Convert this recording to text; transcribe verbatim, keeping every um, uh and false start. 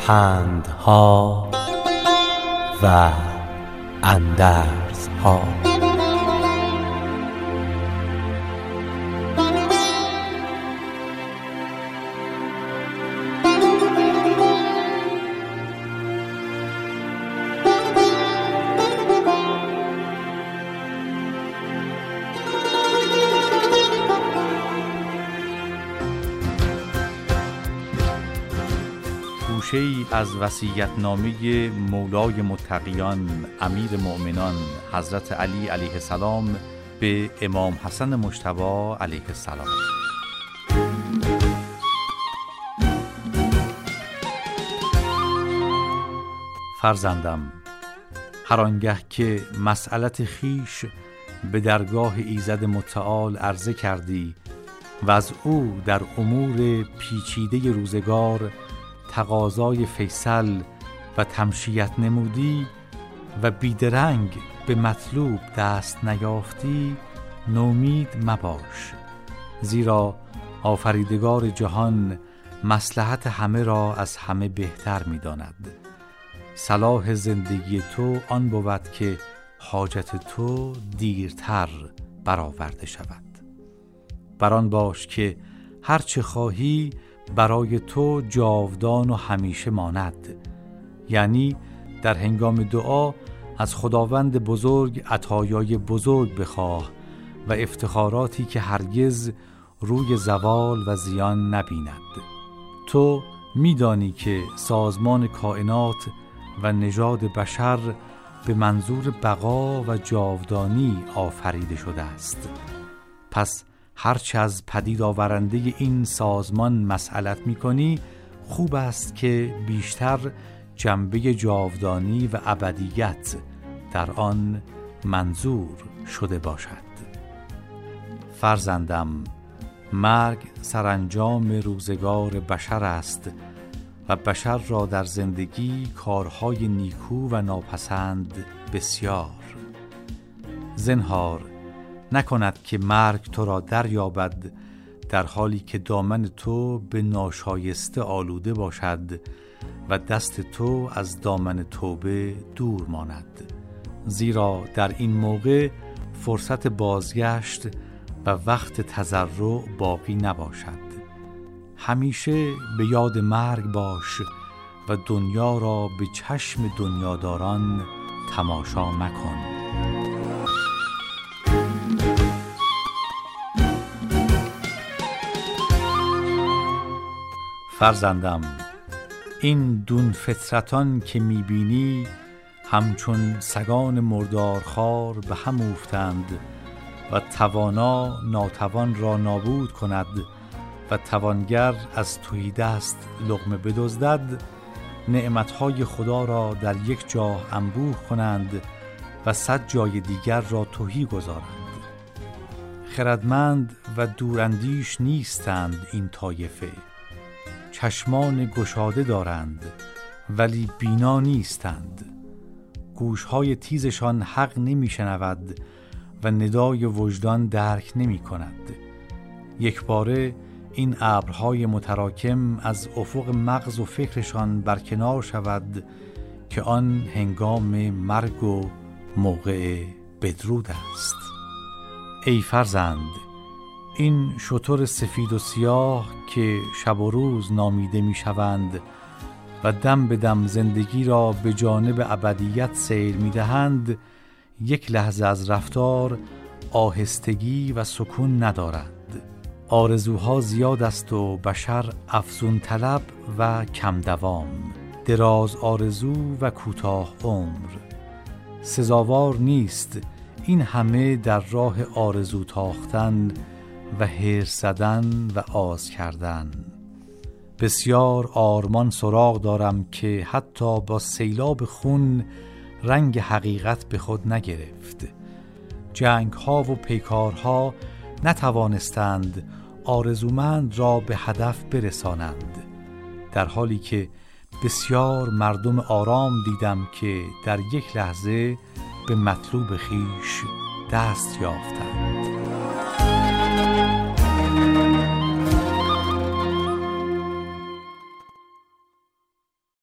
پندها و اندرزها. گوشه‌ای از وصیت‌نامه مولای متقیان امیر مؤمنان حضرت علی علیه السلام به امام حسن مجتبی علیه السلام. فرزندم، هر آنگه که مسئلت خیش به درگاه ایزد متعال عرضه کردی و از او در امور پیچیده روزگار تقاضای فیصل و تمشیت نمودی و بیدرنگ به مطلوب دست نیافتی، نومید مباش، زیرا آفریدگار جهان مصلحت همه را از همه بهتر می داند. صلاح زندگی تو آن بود که حاجت تو دیرتر برآورده شود. بران باش که هر چه خواهی برای تو جاودان و همیشه ماند، یعنی در هنگام دعا از خداوند بزرگ عطایای بزرگ بخواه و افتخاراتی که هرگز روی زوال و زیان نبیند. تو میدانی که سازمان کائنات و نژاد بشر به منظور بقا و جاودانی آفریده شده است. پس هرچه از پدید آورنده این سازمان مسئلت می کنی، خوب است که بیشتر جنبه جاودانی و ابدیت در آن منظور شده باشد. فرزندم، مرگ سرانجام روزگار بشر است و بشر را در زندگی کارهای نیکو و ناپسند بسیار. زنهار نکند که مرگ تو را دریابد در حالی که دامن تو به ناشایسته آلوده باشد و دست تو از دامن توبه دور ماند، زیرا در این موقع فرصت بازگشت و وقت تضرع باقی نباشد. همیشه به یاد مرگ باش و دنیا را به چشم دنیاداران تماشا مکن. فرزندم، این دون فطرتان که میبینی همچون سگان مردارخوار به هم اوفتند و توانا ناتوان را نابود کند و توانگر از تهی دست لقمه بدزدد، نعمتهای خدا را در یک جا انبوه کنند و صد جای دیگر را تهی گذارند. خردمند و دوراندیش نیستند این طایفه، چشمان گشاده دارند ولی بینا نیستند، گوشهای تیزشان حق نمی شنود و ندای وجدان درک نمی کند. یک باره این ابرهای متراکم از افق مغز و فکرشان برکنار شود که آن هنگام مرگ و موقع بدرود است. ای فرزند، این شتر سفید و سیاه که شب و روز نامیده می شوند و دم به دم زندگی را به جانب ابدیت سیر می دهند، یک لحظه از رفتار آهستگی و سکون ندارند. آرزوها زیاد است و بشر افزون طلب و کم دوام، دراز آرزو و کوتاه عمر. سزاوار نیست این همه در راه آرزو تاختن و حرص زدن و آز کردن. بسیار آرمان سراغ دارم که حتی با سیلاب خون رنگ حقیقت به خود نگرفت. جنگ ها و پیکارها نتوانستند آرزومند را به هدف برسانند، در حالی که بسیار مردم آرام دیدم که در یک لحظه به مطلوب خیش دست یافتند.